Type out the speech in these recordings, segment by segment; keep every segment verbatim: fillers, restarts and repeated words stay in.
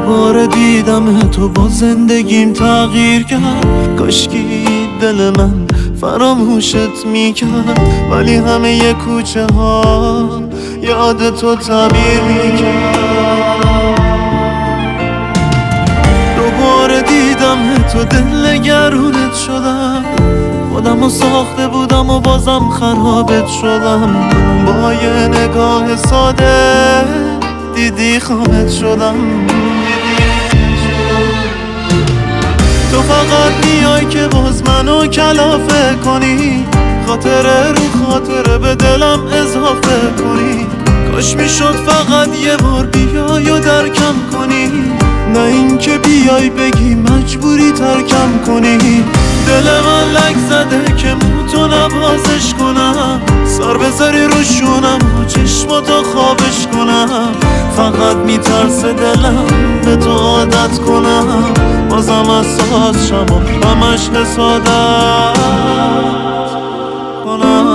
دوباره دیدم تو با زندگیم تغییر کرد. کاشکی دل من فراموشت میکرد، ولی همه ی کوچه ها یاد تو تعبیر میکرد. دوباره دیدم تو دلنگرونت شدم، خودمو ساخته بودم و بازم خرابت شدم. با یه نگاه ساده دیدی خامت شدم. تو فقط میای که باز منو کلافه کنی، خاطره رو خاطره به دلم اضافه کنی. کاش میشد فقط یه بار بیای و درکم کنی، نه اینکه بیای بگی مجبوری ترکم کنی. دل من لک زده که موتو نبازش کنم، سر بذاری رو شونم و چشماتو خوابش کنم. فقط میترسه دلم به تو عادت کنم، بازم از ساز شم و همش حسادت کنم.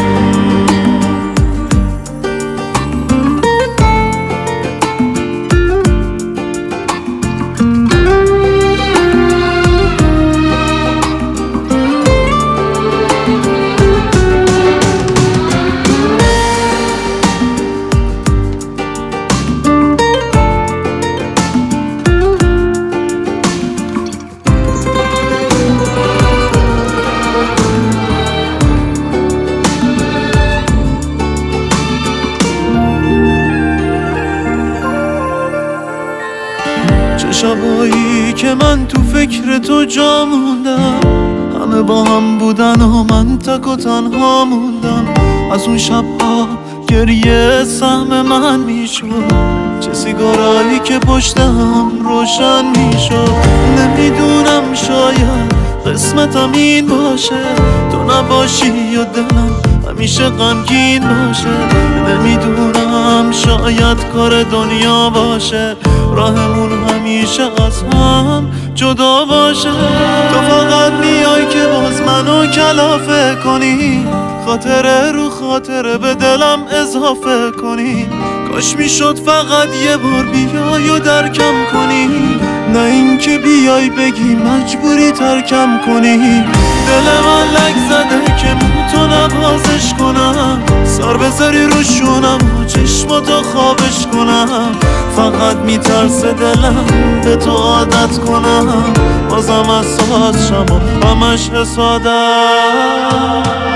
چه شبایی که من تو فکر تو جا موندم، همه با هم بودن و من تک و تنها موندم. از اون شبها گریه سهم من میشد، چه سیگارایی که پشتم روشن میشد. نمیدونم شاید قسمتم این باشه، تو نباشی یا دلم همیشه غمگین باشه. نمیدونم شاید کار دنیا باشه، راهمون همیشه از هم جدا باشه. تو فقط میای که باز منو کلافه کنی، خاطره رو خاطره به دلم اضافه کنی. کاش میشد فقط یه بار بیای و درکم کنی، نه اینکه بیای بگی مجبوری ترکم کنی. دل من لک زده که موتو نبازش کنم، سر بذاری رو شونم و چشماتو خوابش کنم. فقط میترسه دلم به تو عادت کنم، بازم از ساز شم و همش حسادت